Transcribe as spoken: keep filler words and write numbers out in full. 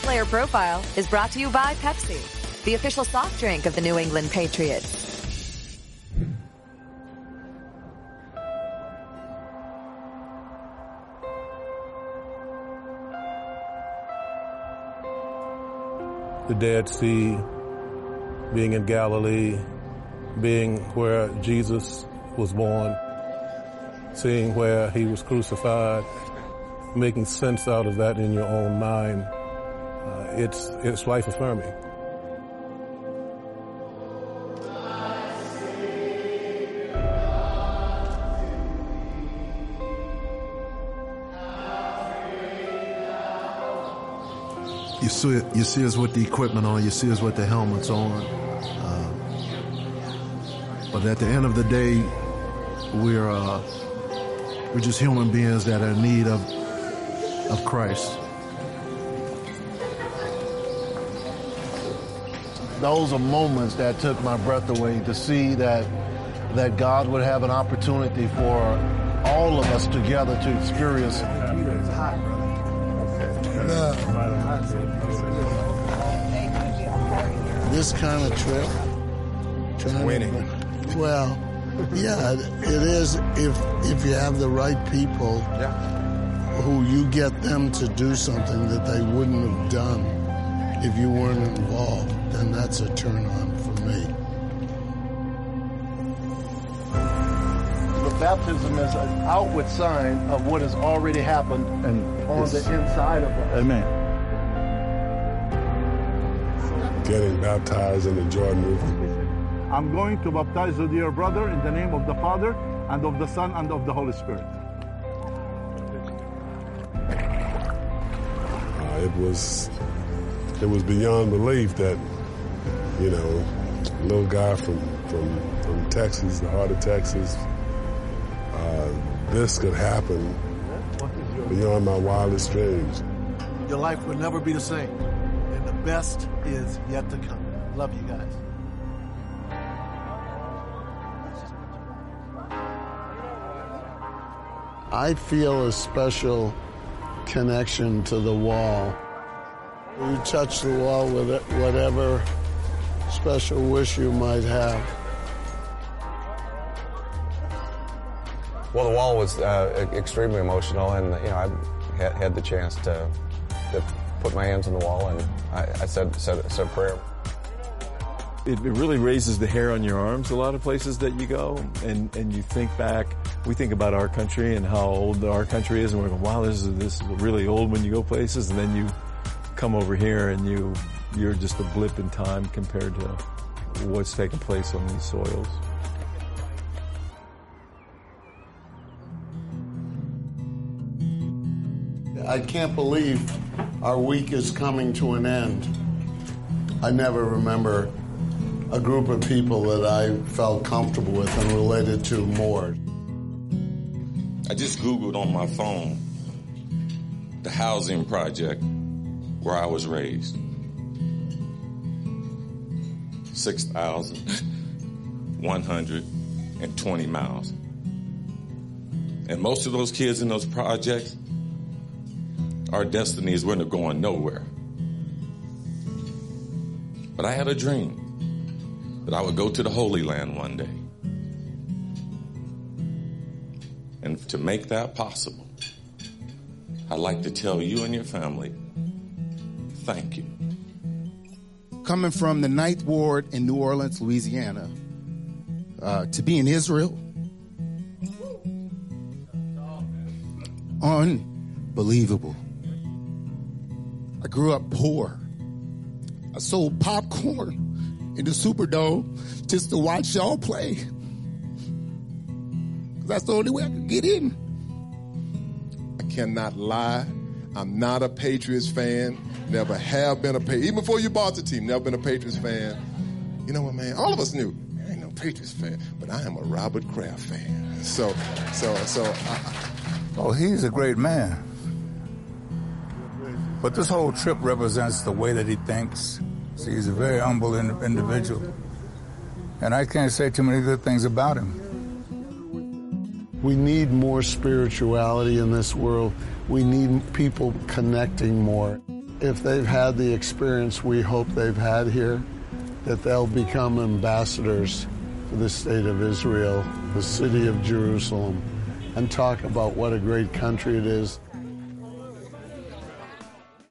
Player Profile is brought to you by Pepsi, the official soft drink of the New England Patriots. The Dead Sea, being in Galilee, being where Jesus was born, seeing where he was crucified, making sense out of that in your own mind, uh, it's, it's life-affirming. You see, you see us with the equipment on, you see us with the helmets on. Uh, but at the end of the day, we're, uh, we're just human beings that are in need of, of Christ. Those are moments that took my breath away, to see that, that God would have an opportunity for all of us together to experience. It's hot, brother. This kind of trip, trying winning. To, well, yeah, it is if if you have the right people, yeah, who you get them to do something that they wouldn't have done if you weren't involved, then that's a turn on for me. The baptism is an outward sign of what has already happened and on the inside of us. Amen. Getting baptized in the Jordan River. I'm going to baptize you, dear brother, in the name of the Father, and of the Son, and of the Holy Spirit. Uh, it was, it was beyond belief that, you know, a little guy from, from, from Texas, the heart of Texas, uh, this could happen beyond my wildest dreams. Your life will never be the same. And the best is yet to come. Love you guys. I feel a special connection to the wall. You touch the wall with it, whatever special wish you might have. Well, the wall was uh, extremely emotional, and you know, I had, had the chance to, to put my hands on the wall, and I, I said, said, said a prayer. It really raises the hair on your arms a lot of places that you go, and, and you think back. We think about our country and how old our country is, and we're going, wow, this is, this is really old when you go places, and then you come over here and you, you're just a blip in time compared to what's taking place on these soils. I can't believe our week is coming to an end. I never remember a group of people that I felt comfortable with and related to more. I just Googled on my phone the housing project where I was raised. six thousand one hundred twenty miles. And most of those kids in those projects, our destiny is when they're going nowhere. But I had a dream that I would go to the Holy Land one day. And to make that possible, I'd like to tell you and your family, thank you. Coming from the Ninth Ward in New Orleans, Louisiana, uh, to be in Israel, unbelievable. I grew up poor. I sold popcorn in the Superdome just to watch y'all play. That's the only way I could get in. I cannot lie. I'm not a Patriots fan. Never have been a Patriots. Even before you bought the team, never been a Patriots fan. You know what, man? All of us knew. I ain't no Patriots fan, but I am a Robert Kraft fan. So, so, so. I, oh, he's a great man. But this whole trip represents the way that he thinks. See, he's a very humble individual. And I can't say too many good things about him. We need more spirituality in this world. We need people connecting more. if they've had the experience we hope they've had here, that they'll become ambassadors for the state of Israel, the city of Jerusalem, and talk about what a great country it is.